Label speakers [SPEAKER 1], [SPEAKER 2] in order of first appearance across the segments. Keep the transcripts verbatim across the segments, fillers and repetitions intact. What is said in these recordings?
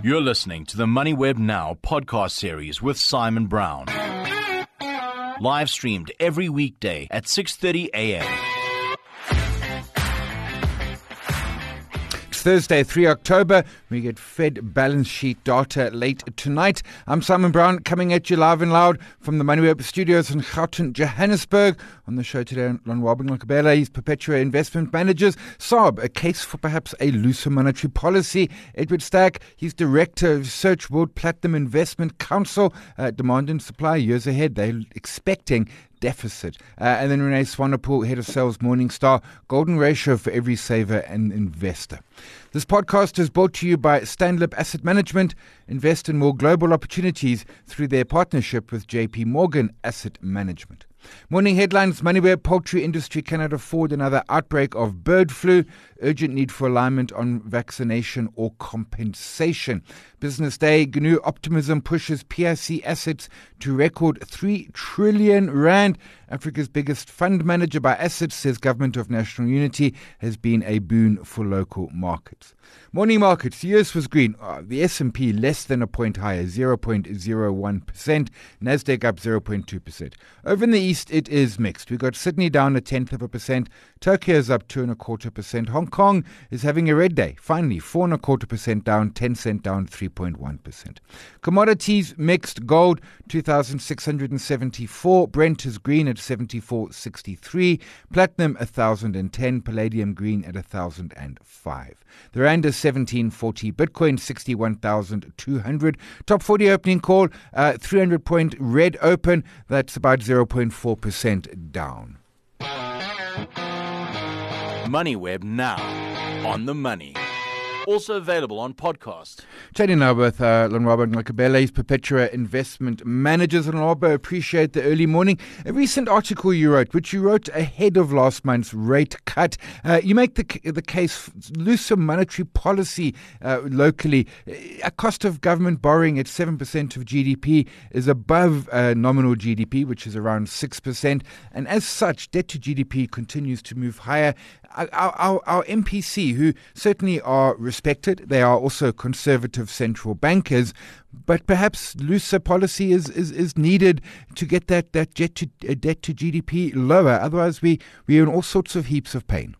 [SPEAKER 1] You're listening to the MoneyWeb Now podcast series with Simon Brown. Live streamed every weekday at six thirty a.m.
[SPEAKER 2] Thursday, the third of October. We get Fed balance sheet data late tonight. I'm Simon Brown, coming at you live and loud from the MoneyWeb studios in Gauteng, Johannesburg. On the show today, Lonwabo Nqobela, he's Perpetua Investment Managers. Saab, a case for perhaps a looser monetary policy. Edward Stack, he's Director of Research, World Platinum Investment Council. Uh, demand and supply years ahead. They're expecting deficit. Uh, and then Renee Swanepoel, Head of Sales, Morningstar, golden ratio for every saver and investor. This podcast is brought to you by Stanlip Asset Management. Invest in more global opportunities through their partnership with J P Morgan Asset Management. Morning headlines: MoneyWeb, poultry industry cannot afford another outbreak of bird flu. Urgent need for alignment on vaccination or compensation. Business Day, G N U optimism pushes P I C assets to record three trillion rand. Africa's biggest fund manager by assets says Government of National Unity has been a boon for local markets. Morning markets, the U S was green. Oh, the S and P less than a point higher, zero point zero one percent. Nasdaq up zero point two percent. Over in the east, it is mixed. We've got Sydney down a tenth of a percent. Tokyo is up two and a quarter percent. Hong Kong is having a red day. Finally, four and a quarter percent down, ten cent down, three point one percent. Commodities mixed. Gold two thousand six hundred seventy-four. Brent is green at seventy-four sixty-three. Platinum one thousand ten. Palladium green at one thousand five. The rand is seventeen forty. Bitcoin sixty-one thousand two hundred. Top forty opening call, uh, three hundred point red open. That's about zero point four percent down.
[SPEAKER 1] MoneyWeb Now, on the money. Also available on podcast.
[SPEAKER 2] Chatting now with uh, Lonwabo Nqobela, he's Perpetua Investment Managers. Lonwabo, appreciate the early morning. A recent article you wrote, which you wrote ahead of last month's rate cut, uh, you make the the case looser monetary policy uh, locally. A cost of government borrowing at seven percent of G D P is above uh, nominal G D P, which is around six percent. And as such, debt to G D P continues to move higher. Our, our, our M P C, who certainly are respected, they are also conservative central bankers, but perhaps looser policy is, is, is needed to get that, that debt to, uh, debt to G D P lower. Otherwise, we, we're in all sorts of heaps of pain.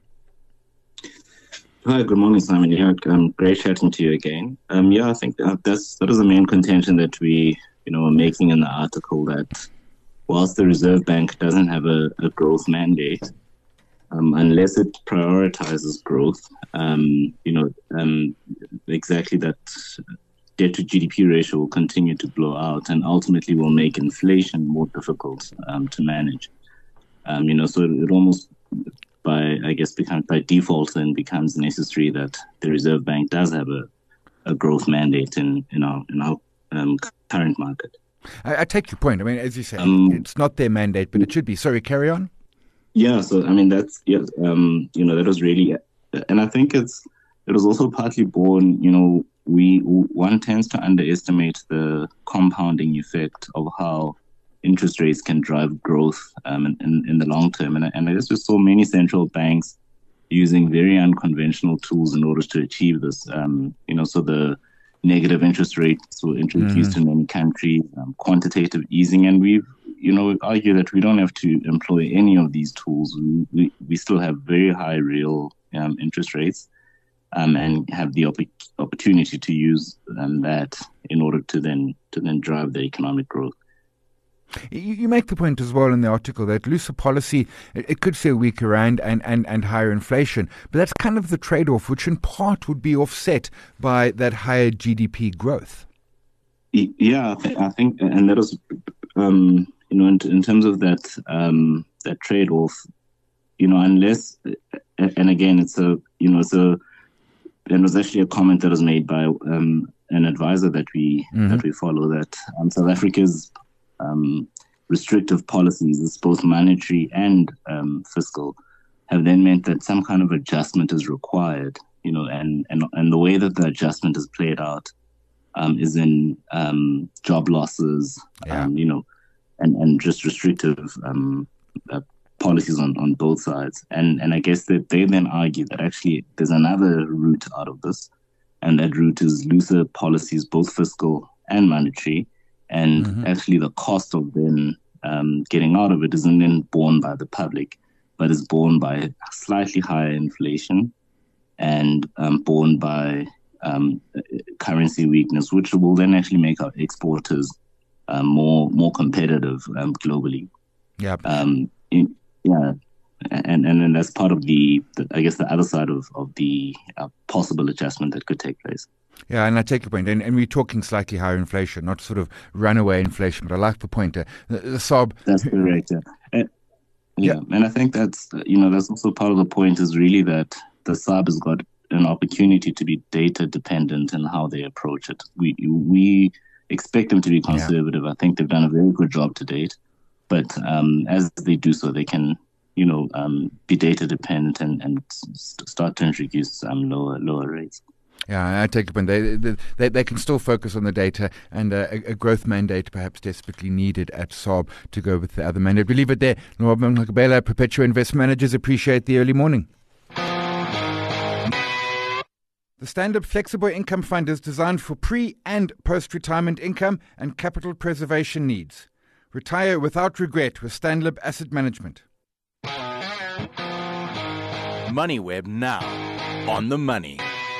[SPEAKER 3] Hi, good morning, Simon. Yeah, um, great chatting to you again. Um, yeah, I think that that's, that is the main contention that we, you know, are making in the article, that whilst the Reserve Bank doesn't have a, a growth mandate, Um, unless it prioritizes growth, um, you know, um, exactly that debt to G D P ratio will continue to blow out and ultimately will make inflation more difficult um, to manage. Um, you know, so it almost, by I guess, becomes by default then becomes necessary that the Reserve Bank does have a, a growth mandate in in our in our um, current market.
[SPEAKER 2] I, I take your point. I mean, as you say,
[SPEAKER 3] um,
[SPEAKER 2] it's not their mandate, but it should be. Sorry, carry on.
[SPEAKER 3] Yeah, so I mean that's yeah, um, you know that was really, and I think it's it was also partly born. You know, we one tends to underestimate the compounding effect of how interest rates can drive growth um, in, in in the long term, and and I guess we saw many central banks using very unconventional tools in order to achieve this. Um, you know, so the negative interest rates were introduced mm. in many countries, um, quantitative easing, and we've. You know, argue that we don't have to employ any of these tools. We we, we still have very high real um, interest rates, um, and have the op- opportunity to use um, that in order to then to then drive the economic growth.
[SPEAKER 2] You, you make the point as well in the article that looser policy, it, it could see a weaker rand and, and, and higher inflation, but that's kind of the trade-off, which in part would be offset by that higher G D P growth.
[SPEAKER 3] Yeah, I, th- I think, and that was. Um, You know, in, in terms of that um, that trade-off, you know, unless, and again, it's a, you know, it's a, it was actually a comment that was made by um, an advisor that we mm-hmm. that we follow, that um, South Africa's um, restrictive policies, both monetary and um, fiscal, have then meant that some kind of adjustment is required, you know, and and, and the way that the adjustment is played out um, is in um, job losses,
[SPEAKER 2] yeah.
[SPEAKER 3] um, you know, and, and just restrictive um, uh, policies on, on both sides. And and I guess that they then argue that actually there's another route out of this, And that route is looser policies, both fiscal and monetary. And mm-hmm. actually the cost of then um, getting out of it isn't then borne by the public, but is borne by slightly higher inflation and um, borne by um, currency weakness, which will then actually make our exporters uh, more more competitive um, globally.
[SPEAKER 2] Yeah.
[SPEAKER 3] Um, in, yeah. And and then that's part of the, the, I guess, the other side of, of the uh, possible adjustment that could take place.
[SPEAKER 2] Yeah, and I take your point. And, and we're talking slightly higher inflation, not sort of runaway inflation, but I like the point. Uh, the, the S A B.
[SPEAKER 3] That's correct, yeah. And, yeah. yeah. And I think that's, you know, that's also part of the point is really that the S A B has got an opportunity to be data dependent in how they approach it. We, we expect them to be conservative. Yeah. I think they've done a very good job to date. But um, as they do so, they can, you know, um, be data dependent and, and start to introduce um, lower lower rates.
[SPEAKER 2] Yeah, I take it when they, they they can still focus on the data and uh, a, a growth mandate perhaps desperately needed at S A B to go with the other mandate. We leave it there. Nwabonga Nkqubela, Perpetua Investment Managers, appreciate the early morning. The Standard Flexible Income Fund is designed for pre- and post-retirement income and capital preservation needs. Retire without regret with Stanlib Asset Management.
[SPEAKER 1] MoneyWeb now on the money.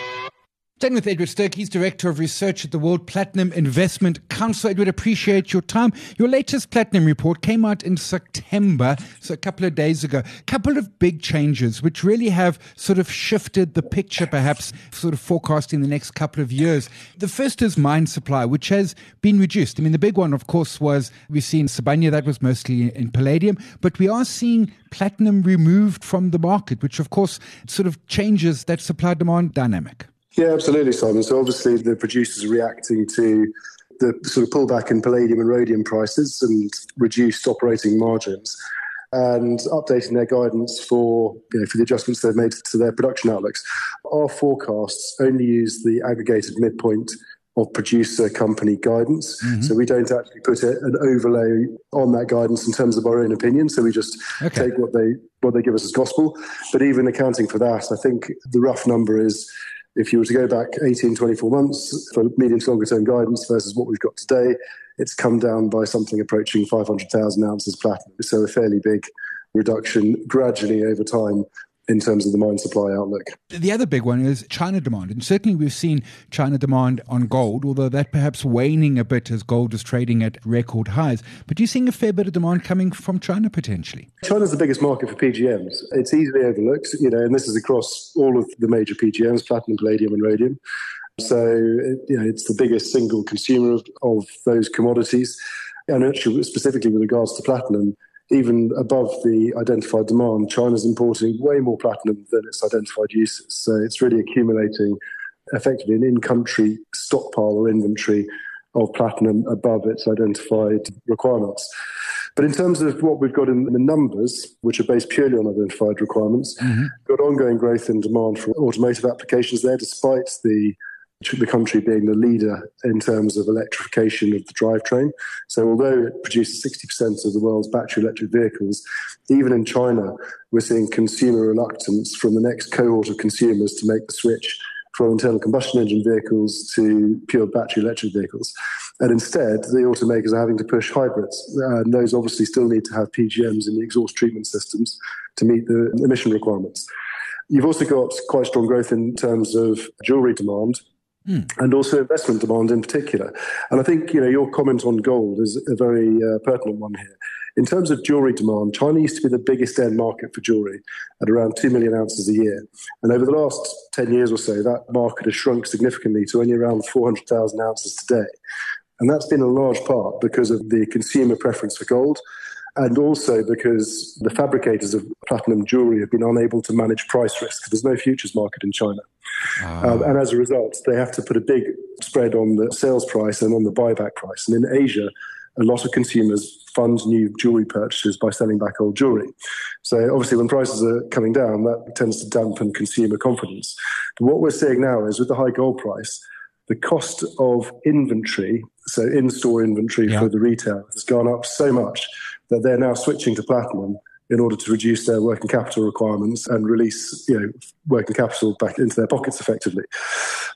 [SPEAKER 2] Staying with Edward Stirk, he's Director of Research at the World Platinum Investment Council. Edward, appreciate your time. Your latest Platinum report came out in September, so a couple of days ago. A couple of big changes which really have sort of shifted the picture, perhaps, sort of forecasting the next couple of years. The first is mine supply, which has been reduced. I mean, the big one, of course, was we've seen Sibanye, that was mostly in palladium, but we are seeing platinum removed from the market, which, of course, sort of changes that supply-demand dynamic.
[SPEAKER 4] Yeah, absolutely, Simon. So obviously the producers are reacting to the sort of pullback in palladium and rhodium prices and reduced operating margins and updating their guidance for, you know, for the adjustments they've made to their production outlooks. Our forecasts only use the aggregated midpoint of producer company guidance. Mm-hmm. So we don't actually put a, an overlay on that guidance in terms of our own opinion. So we just okay. take what they what they give us as gospel. But even accounting for that, I think the rough number is, if you were to go back eighteen, twenty-four months for medium to longer term guidance versus what we've got today, it's come down by something approaching five hundred thousand ounces platinum. So a fairly big reduction gradually over time in terms of the mine supply outlook.
[SPEAKER 2] The other big one is China demand. And certainly we've seen China demand on gold, although that perhaps waning a bit as gold is trading at record highs. But you're seeing a fair bit of demand coming from China potentially.
[SPEAKER 4] China's the biggest market for P G Ms. It's easily overlooked, you know, and this is across all of the major P G Ms, platinum, palladium and rhodium. So, you know, it's the biggest single consumer of, of those commodities. And actually, specifically with regards to platinum, even above the identified demand, China's importing way more platinum than its identified uses. So it's really accumulating effectively an in-country stockpile or inventory of platinum above its identified requirements. But in terms of what we've got in the numbers, which are based purely on identified requirements, mm-hmm. we've got ongoing growth in demand for automotive applications there, despite the the country being the leader in terms of electrification of the drivetrain. So although it produces sixty percent of the world's battery electric vehicles, even in China, we're seeing consumer reluctance from the next cohort of consumers to make the switch from internal combustion engine vehicles to pure battery electric vehicles. And instead, the automakers are having to push hybrids. And those obviously still need to have P G Ms in the exhaust treatment systems to meet the emission requirements. You've also got quite strong growth in terms of jewellery demand, Mm. and also investment demand in particular. And I think, you know, your comment on gold is a very uh, pertinent one here. In terms of jewellery demand, China used to be the biggest end market for jewellery at around two million ounces a year. And over the last ten years or so, that market has shrunk significantly to only around four hundred thousand ounces today. And that's been in large part because of the consumer preference for gold, and also because the fabricators of platinum jewellery have been unable to manage price risk. There's no futures market in China. Oh. Um, and as a result, they have to put a big spread on the sales price and on the buyback price. And in Asia, a lot of consumers fund new jewellery purchases by selling back old jewellery. So obviously when prices are coming down, that tends to dampen consumer confidence. But what we're seeing now is with the high gold price, the cost of inventory, so in-store inventory yeah. for the retail, has gone up so much that they're now switching to platinum in order to reduce their working capital requirements and release, you know, working capital back into their pockets effectively.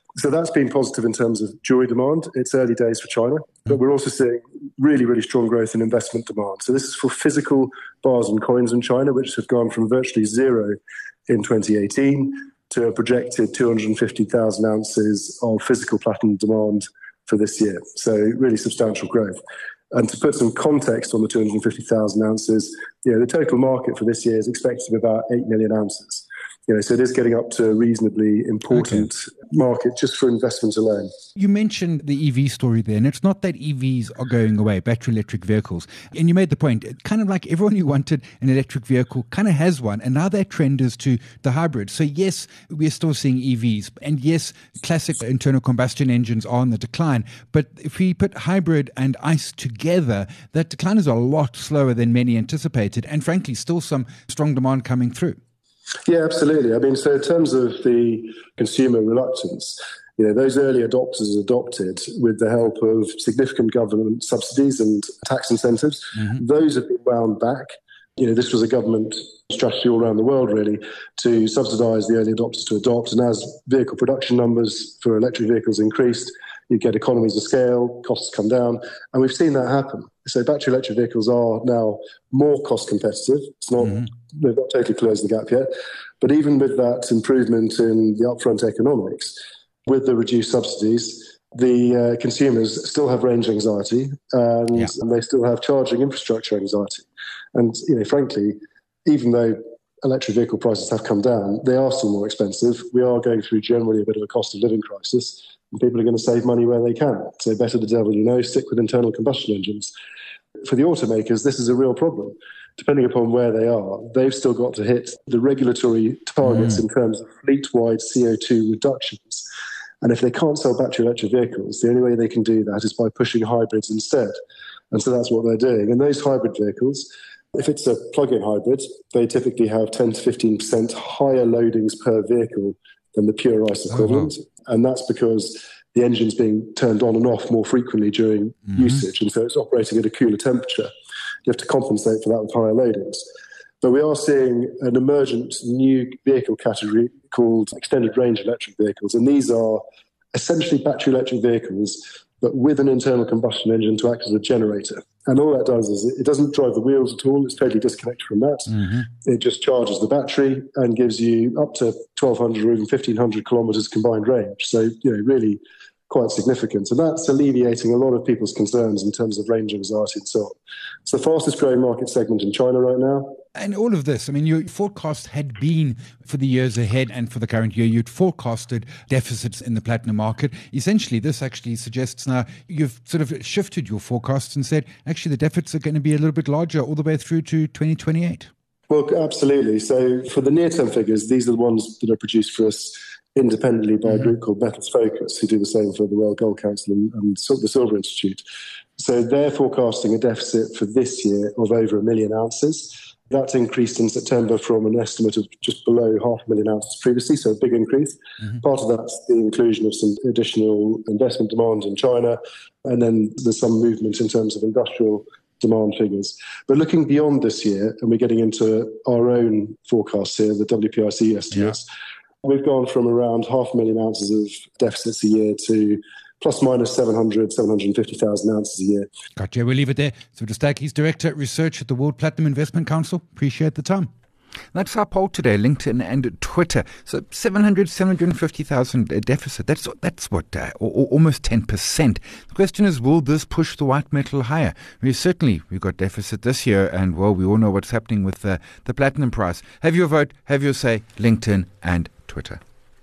[SPEAKER 4] So that's been positive in terms of jewelry demand. It's early days for China, but we're also seeing really, really strong growth in investment demand. So this is for physical bars and coins in China, which have gone from virtually zero in twenty eighteen to a projected two hundred fifty thousand ounces of physical platinum demand for this year. So really substantial growth. And to put some context on the two hundred fifty thousand ounces, you know, the total market for this year is expected to be about eight million ounces. You know, so it is getting up to a reasonably important okay. market just for investment alone.
[SPEAKER 2] You mentioned the E V story there, and it's not that E Vs are going away, battery electric vehicles. And you made the point, kind of like everyone who wanted an electric vehicle kind of has one, and now that trend is to the hybrid. So yes, we're still seeing E Vs, and yes, classic internal combustion engines are on the decline. But if we put hybrid and ICE together, that decline is a lot slower than many anticipated, and frankly, still some strong demand coming through.
[SPEAKER 4] Yeah, absolutely. I mean, so in terms of the consumer reluctance, you know, those early adopters adopted with the help of significant government subsidies and tax incentives. Mm-hmm. Those have been wound back. You know, this was a government strategy all around the world, really, to subsidise the early adopters to adopt. And as vehicle production numbers for electric vehicles increased, you get economies of scale, costs come down, and we've seen that happen. So battery electric vehicles are now more cost competitive. It's not, mm-hmm. they've not totally closed the gap yet. But even with that improvement in the upfront economics, with the reduced subsidies, the uh, consumers still have range anxiety and, yeah. and they still have charging infrastructure anxiety. And, you know, frankly, even though electric vehicle prices have come down, they are still more expensive. We are going through generally a bit of a cost of living crisis, and people are going to save money where they can. So better the devil you know, stick with internal combustion engines. For the automakers, this is a real problem. Depending upon where they are, they've still got to hit the regulatory targets mm. in terms of fleet-wide C O two reductions. And if they can't sell battery electric vehicles, the only way they can do that is by pushing hybrids instead. And so that's what they're doing. And those hybrid vehicles, if it's a plug-in hybrid, they typically have ten to fifteen percent higher loadings per vehicle than the pure ICE equivalent. Oh, wow. And that's because the engine's being turned on and off more frequently during mm-hmm. usage. And so it's operating at a cooler temperature. You have to compensate for that with higher loadings. But we are seeing an emergent new vehicle category called extended range electric vehicles. And these are essentially battery electric vehicles, but with an internal combustion engine to act as a generator. And all that does is it doesn't drive the wheels at all. It's totally disconnected from that. Mm-hmm. It just charges the battery and gives you up to twelve hundred or even fifteen hundred kilometres combined range. So, you know, really quite significant. And that's alleviating a lot of people's concerns in terms of range anxiety and so on. It's the fastest growing market segment in China right now.
[SPEAKER 2] And all of this, I mean, your forecast had been for the years ahead and for the current year, you'd forecasted deficits in the platinum market. Essentially, this actually suggests now you've sort of shifted your forecasts and said, actually, the deficits are going to be a little bit larger all the way through to twenty twenty-eight.
[SPEAKER 4] Well, absolutely. So for the near-term figures, these are the ones that are produced for us independently by a group called Metals Focus, who do the same for the World Gold Council and, and the Silver Institute. So they're forecasting a deficit for this year of over a million ounces. That's increased in September from an estimate of just below half a million ounces previously, so a big increase. Mm-hmm. Part of that's the inclusion of some additional investment demand in China, and then there's some movement in terms of industrial demand figures. But looking beyond this year, and we're getting into our own forecasts here, the W P I C estimates, yeah. We've gone from around half a million ounces of deficits a year to plus minus seven hundred, seven hundred fifty thousand ounces a year.
[SPEAKER 2] Gotcha. We'll leave it there. So to Stack, he's Director of Research at the World Platinum Investment Council. Appreciate the time. That's our poll today, LinkedIn and Twitter. So seven hundred, seven hundred fifty thousand deficit. That's that's what, uh, almost ten percent. The question is, will this push the white metal higher? We certainly, we've got deficit this year, and well, we all know what's happening with uh, the platinum price. Have your vote, have your say, LinkedIn and Twitter.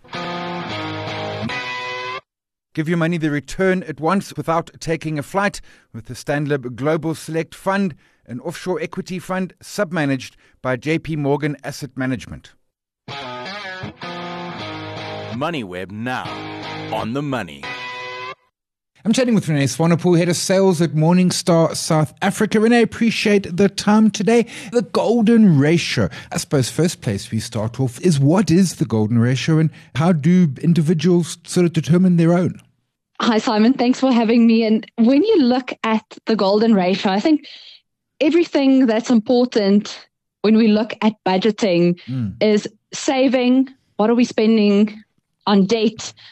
[SPEAKER 2] Give your money the return at once without taking a flight with the Stanlib Global Select Fund, an offshore equity fund submanaged by J P Morgan Asset Management.
[SPEAKER 1] MoneyWeb now on the money.
[SPEAKER 2] I'm chatting with Renee Swanepoel, Head of Sales at Morningstar South Africa. Renee, appreciate the time today. The golden ratio. I suppose first place we start off is, what is the golden ratio and how do individuals sort of determine their own?
[SPEAKER 5] Hi, Simon. Thanks for having me. And when you look at the golden ratio, I think everything that's important when we look at budgeting mm. is saving. What are we spending on debt?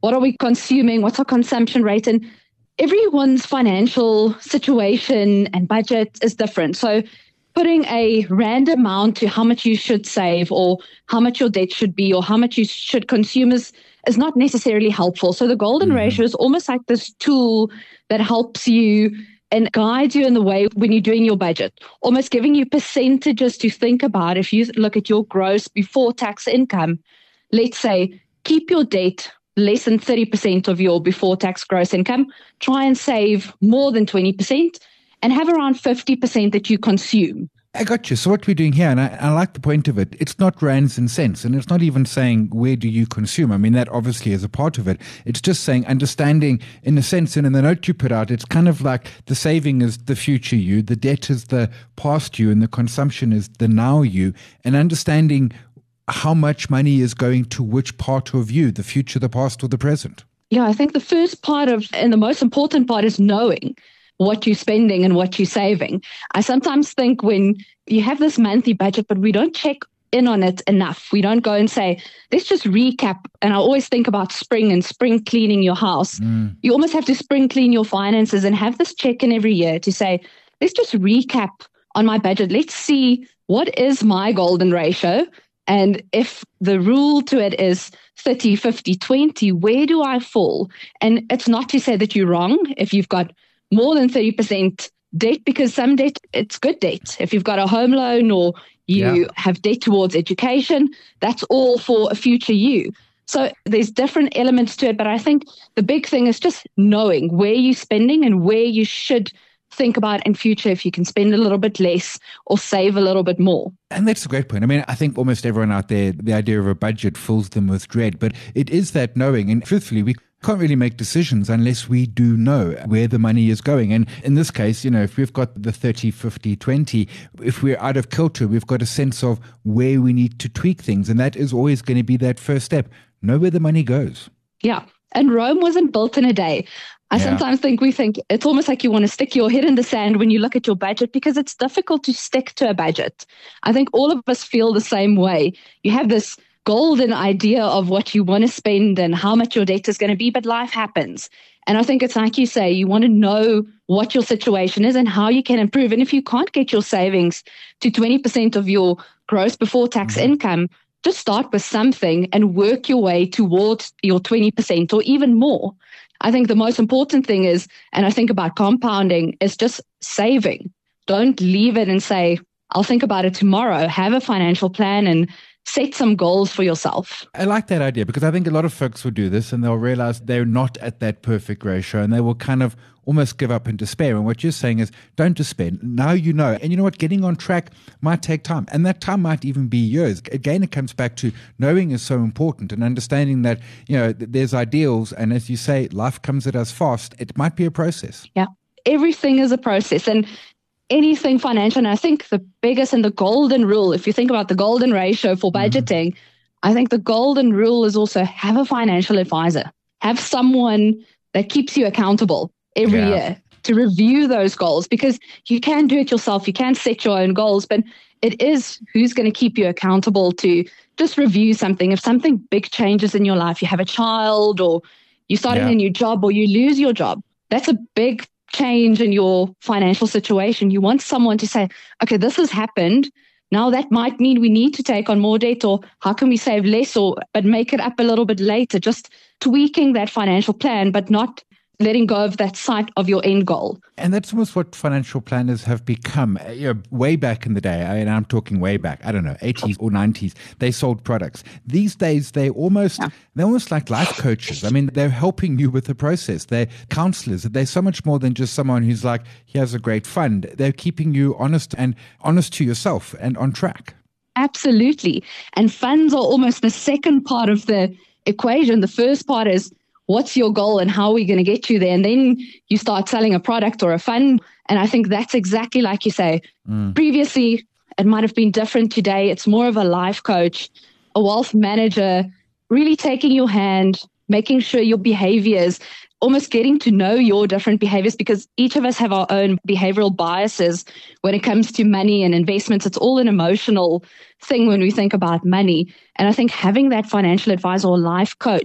[SPEAKER 5] what are we consuming? What's our consumption rate? And everyone's financial situation and budget is different. So putting a random amount to how much you should save or how much your debt should be or how much you should consume is, is not necessarily helpful. So the golden mm-hmm. ratio is almost like this tool that helps you and guides you in the way when you're doing your budget, almost giving you percentages to think about. If you look at your gross before tax income, let's say keep your debt less than thirty percent of your before tax gross income, try and save more than twenty percent and have around fifty percent that you consume.
[SPEAKER 2] I got you. So what we're doing here, and I, I like the point of it, it's not rands and cents, and it's not even saying where do you consume. I mean, that obviously is a part of it. It's just saying understanding in a sense, and in the note you put out, it's kind of like the saving is the future you, the debt is the past you, and the consumption is the now you, and understanding how much money is going to which part of you, the future, the past, or the present.
[SPEAKER 5] Yeah, I think the first part of, and the most important part is knowing what you're spending and what you're saving. I sometimes think when you have this monthly budget, but we don't check in on it enough. We don't go and say, let's just recap. And I always think about spring and spring cleaning your house. Mm. You almost have to spring clean your finances and have this check in every year to say, let's just recap on my budget. Let's see what is my golden ratio. And if the rule to it is thirty, fifty, twenty, where do I fall? And it's not to say that you're wrong if you've got more than thirty percent debt, because some debt, it's good debt. If you've got a home loan or you yeah. have debt towards education, that's all for a future you. So there's different elements to it. But I think the big thing is just knowing where you're spending and where you should think about in future if you can spend a little bit less or save a little bit more.
[SPEAKER 2] And that's a great point. I mean, I think almost everyone out there, the idea of a budget fills them with dread, but it is that knowing. And truthfully, we can't really make decisions unless we do know where the money is going. And in this case, you know, if we've got the thirty, fifty, twenty, if we're out of kilter, we've got a sense of where we need to tweak things. And that is always going to be that first step. Know where the money goes.
[SPEAKER 5] Yeah. And Rome wasn't built in a day. I yeah. sometimes think we think it's almost like you want to stick your head in the sand when you look at your budget because it's difficult to stick to a budget. I think all of us feel the same way. You have this golden idea of what you want to spend and how much your debt is going to be, but life happens. And I think it's like you say, you want to know what your situation is and how you can improve. And if you can't get your savings to twenty percent of your gross before tax mm-hmm. income, just start with something and work your way towards your twenty percent or even more. I think the most important thing is, and I think about compounding, is just saving. Don't leave it and say, I'll think about it tomorrow. Have a financial plan and set some goals for yourself.
[SPEAKER 2] I like that idea because I think a lot of folks will do this and they'll realize they're not at that perfect ratio and they will kind of almost give up in despair. And what you're saying is don't despair. Now you know. And you know what? Getting on track might take time. And that time might even be years. Again, it comes back to knowing is so important and understanding that, you know, there's ideals. And as you say, life comes at us fast. It might be a process.
[SPEAKER 5] Yeah. Everything is a process. And anything financial. And I think the biggest and the golden rule, if you think about the golden ratio for budgeting, mm-hmm. I think the golden rule is also have a financial advisor. Have someone that keeps you accountable every yeah. year to review those goals, because you can do it yourself. You can set your own goals, but it is who's going to keep you accountable to just review something. If something big changes in your life, you have a child or you're starting
[SPEAKER 2] yeah.
[SPEAKER 5] a new job or you lose your job, that's a big change in your financial situation. You want someone to say, okay, this has happened. Now that might mean we need to take on more debt, or how can we save less, or but make it up a little bit later, just tweaking that financial plan, but not letting go of that sight of your end goal.
[SPEAKER 2] And that's almost what financial planners have become. You know, way back in the day, I mean, I'm talking way back, I don't know, eighties or nineties, they sold products. These days, they almost, yeah. they're almost like life coaches. I mean, they're helping you with the process. They're counselors. They're so much more than just someone who's like, here's a great fund. They're keeping you honest and honest to yourself and on track.
[SPEAKER 5] Absolutely. And funds are almost the second part of the equation. The first part is, what's your goal and how are we going to get you there? And then you start selling a product or a fund. And I think that's exactly like you say. Mm. Previously, it might have been different. Today, it's more of a life coach, a wealth manager, really taking your hand, making sure your behaviors, almost getting to know your different behaviors, because each of us have our own behavioral biases when it comes to money and investments. It's all an emotional thing when we think about money. And I think having that financial advisor or life coach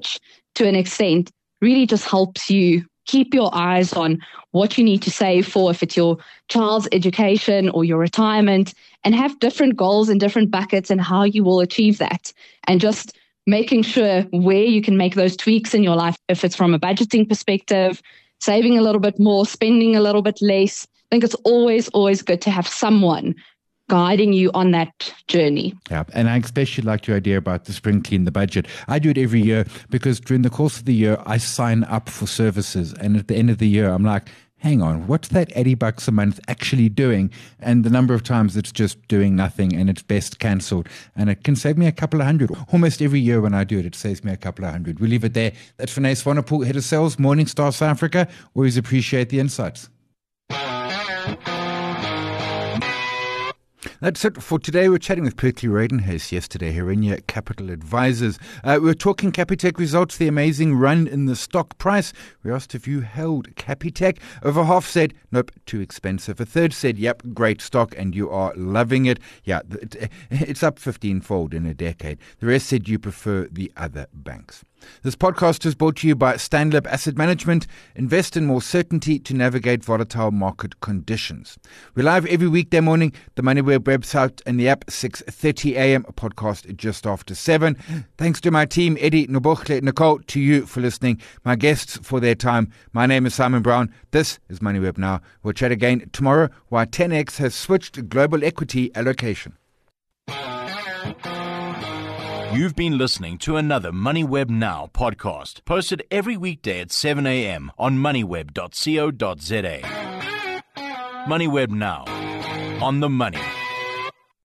[SPEAKER 5] to an extent, really just helps you keep your eyes on what you need to save for, if it's your child's education or your retirement, and have different goals in different buckets and how you will achieve that. And just making sure where you can make those tweaks in your life, if it's from a budgeting perspective, saving a little bit more, spending a little bit less. I think it's always, always good to have someone guiding you on that journey.
[SPEAKER 2] Yeah, and I especially like your idea about the spring clean the budget. I do it every year because during the course of the year, I sign up for services. And at the end of the year, I'm like, hang on, what's that eighty bucks a month actually doing? And the number of times it's just doing nothing and it's best cancelled. And it can save me a couple of hundred. Almost every year when I do it, it saves me a couple of hundred. We'll leave it there. That's Vinay Swanepoel, Head of Sales, Morningstar South Africa. Always appreciate the insights. That's it for today. We were chatting with Pertley Radenhurst yesterday, Herenia Capital Advisors. Uh, we were talking Capitec results, the amazing run in the stock price. We asked if you held Capitec. Over half said, nope, too expensive. A third said, yep, great stock and you are loving it. Yeah, it, it's up fifteen-fold in a decade. The rest said you prefer the other banks. This podcast is brought to you by Stanlib Asset Management. Invest in more certainty to navigate volatile market conditions. We're live every weekday morning, the MoneyWeb website and the app, six thirty a.m. A podcast just after seven. Thanks to my team, Eddie, Nobochle, Nicole, to you for listening, my guests for their time. My name is Simon Brown. This is MoneyWeb Now. We'll chat again tomorrow why ten X has switched global equity allocation.
[SPEAKER 1] You've been listening to another MoneyWeb Now podcast, posted every weekday at seven a.m. on moneyweb dot co dot za. MoneyWeb Now, on the money.